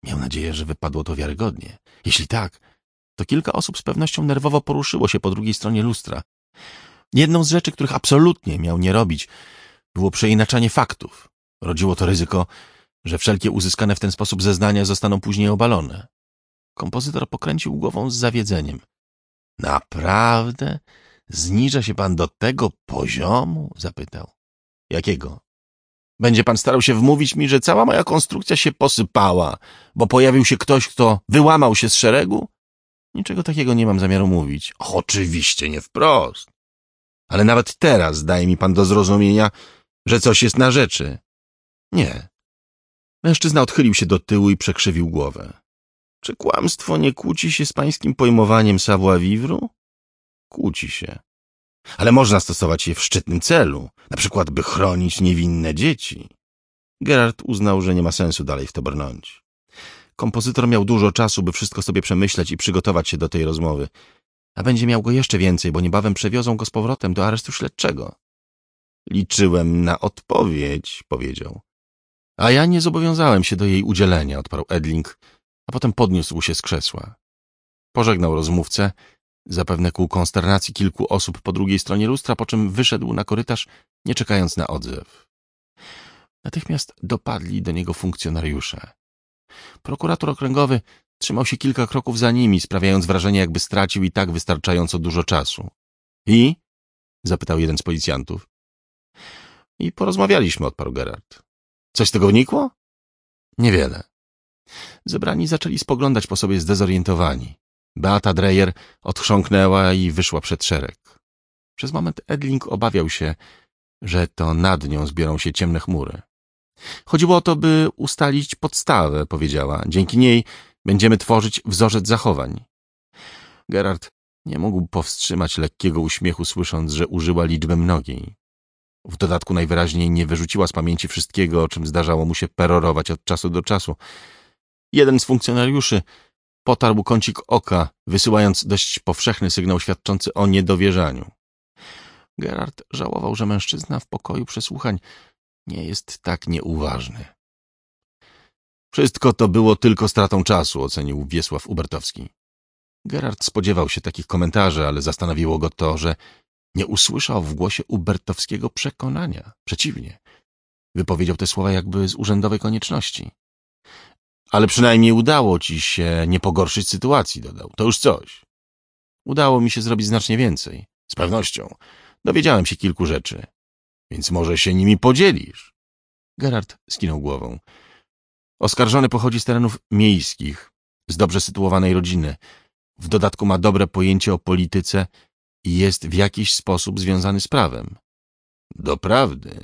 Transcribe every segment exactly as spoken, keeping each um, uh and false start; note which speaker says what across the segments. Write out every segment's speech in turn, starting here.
Speaker 1: Miał nadzieję, że wypadło to wiarygodnie. Jeśli tak, to kilka osób z pewnością nerwowo poruszyło się po drugiej stronie lustra. Jedną z rzeczy, których absolutnie miał nie robić, było przeinaczanie faktów. Rodziło to ryzyko, że wszelkie uzyskane w ten sposób zeznania zostaną później obalone. Kompozytor pokręcił głową z zawiedzeniem. Naprawdę? Zniża się pan do tego poziomu? Zapytał. Jakiego? Będzie pan starał się wmówić mi, że cała moja konstrukcja się posypała, bo pojawił się ktoś, kto wyłamał się z szeregu? Niczego takiego nie mam zamiaru mówić. Oczywiście nie wprost. Ale nawet teraz daje mi pan do zrozumienia, że coś jest na rzeczy. Nie. Mężczyzna odchylił się do tyłu i przekrzywił głowę. Czy kłamstwo nie kłóci się z pańskim pojmowaniem savoir-vivre? Kłóci się. Ale można stosować je w szczytnym celu, na przykład by chronić niewinne dzieci. Gerard uznał, że nie ma sensu dalej w to brnąć. Kompozytor miał dużo czasu, by wszystko sobie przemyśleć i przygotować się do tej rozmowy. A będzie miał go jeszcze więcej, bo niebawem przewiozą go z powrotem do aresztu śledczego. Liczyłem na odpowiedź, powiedział. A ja nie zobowiązałem się do jej udzielenia, odparł Edling, a potem podniósł się z krzesła. Pożegnał rozmówcę, zapewne ku konsternacji kilku osób po drugiej stronie lustra, po czym wyszedł na korytarz, nie czekając na odzew. Natychmiast dopadli do niego funkcjonariusze. Prokurator okręgowy trzymał się kilka kroków za nimi, sprawiając wrażenie, jakby stracił i tak wystarczająco dużo czasu. I? Zapytał jeden z policjantów. I porozmawialiśmy, odparł Gerard. Coś z tego wynikło? Niewiele. Zebrani zaczęli spoglądać po sobie zdezorientowani. Beata Dreyer odchrząknęła i wyszła przed szereg. Przez moment Edling obawiał się, że to nad nią zbiorą się ciemne chmury. Chodziło o to, by ustalić podstawę, powiedziała. Dzięki niej będziemy tworzyć wzorzec zachowań. Gerard nie mógł powstrzymać lekkiego uśmiechu, słysząc, że użyła liczby mnogiej. W dodatku najwyraźniej nie wyrzuciła z pamięci wszystkiego, o czym zdarzało mu się perorować od czasu do czasu. Jeden z funkcjonariuszy potarł kącik oka, wysyłając dość powszechny sygnał świadczący o niedowierzaniu. Gerard żałował, że mężczyzna w pokoju przesłuchań nie jest tak nieuważny. Wszystko to było tylko stratą czasu, ocenił Wiesław Ubertowski. Gerard spodziewał się takich komentarzy, ale zastanowiło go to, że nie usłyszał w głosie Ubertowskiego przekonania. Przeciwnie, wypowiedział te słowa jakby z urzędowej konieczności. Ale przynajmniej udało ci się nie pogorszyć sytuacji, dodał. To już coś. Udało mi się zrobić znacznie więcej. Z pewnością. Dowiedziałem się kilku rzeczy. Więc może się nimi podzielisz? Gerard skinął głową. Oskarżony pochodzi z terenów miejskich, z dobrze sytuowanej rodziny. W dodatku ma dobre pojęcie o polityce i jest w jakiś sposób związany z prawem. Doprawdy.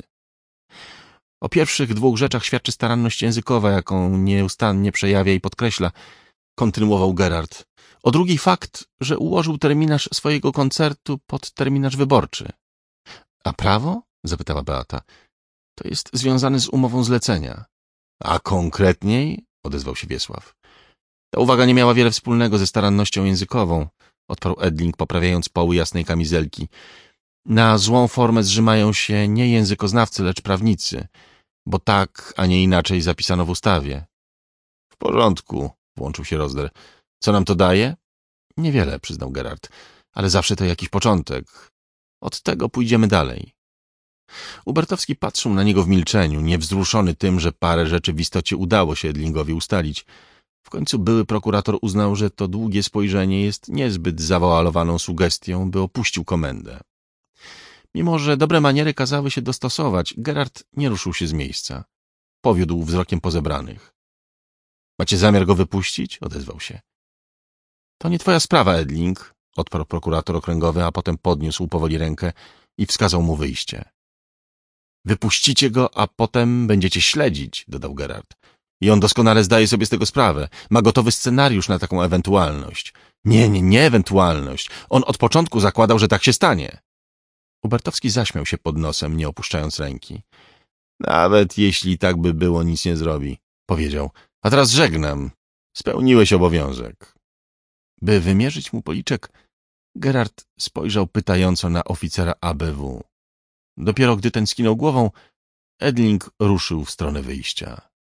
Speaker 1: O pierwszych dwóch rzeczach świadczy staranność językowa, jaką nieustannie przejawia i podkreśla, kontynuował Gerard. O drugi fakt, że ułożył terminarz swojego koncertu pod terminarz wyborczy. A prawo? Zapytała Beata. To jest związane z umową zlecenia. A konkretniej? Odezwał się Wiesław. Ta uwaga nie miała wiele wspólnego ze starannością językową, odparł Edling, poprawiając poły jasnej kamizelki. Na złą formę zrzymają się nie językoznawcy, lecz prawnicy, bo tak, a nie inaczej zapisano w ustawie. W porządku, włączył się Rozder. Co nam to daje? Niewiele, przyznał Gerard, ale zawsze to jakiś początek. Od tego pójdziemy dalej. Ubertowski patrzył na niego w milczeniu, niewzruszony tym, że parę rzeczy w istocie udało się Edlingowi ustalić. W końcu były prokurator uznał, że to długie spojrzenie jest niezbyt zawoalowaną sugestią, by opuścił komendę. Mimo że dobre maniery kazały się dostosować, Gerard nie ruszył się z miejsca. Powiódł wzrokiem po zebranych. — Macie zamiar go wypuścić? — odezwał się. — To nie twoja sprawa, Edling — odparł prokurator okręgowy, a potem podniósł powoli rękę i wskazał mu wyjście. — Wypuścicie go, a potem będziecie śledzić — dodał Gerard. I on doskonale zdaje sobie z tego sprawę. Ma gotowy scenariusz na taką ewentualność. Nie, nie, nie ewentualność. On od początku zakładał, że tak się stanie. Ubertowski zaśmiał się pod nosem, nie opuszczając ręki. Nawet jeśli tak by było, nic nie zrobi, powiedział. A teraz żegnam. Spełniłeś obowiązek. By wymierzyć mu policzek, Gerard spojrzał pytająco na oficera A B W. Dopiero gdy ten skinął głową, Edling ruszył w stronę wyjścia.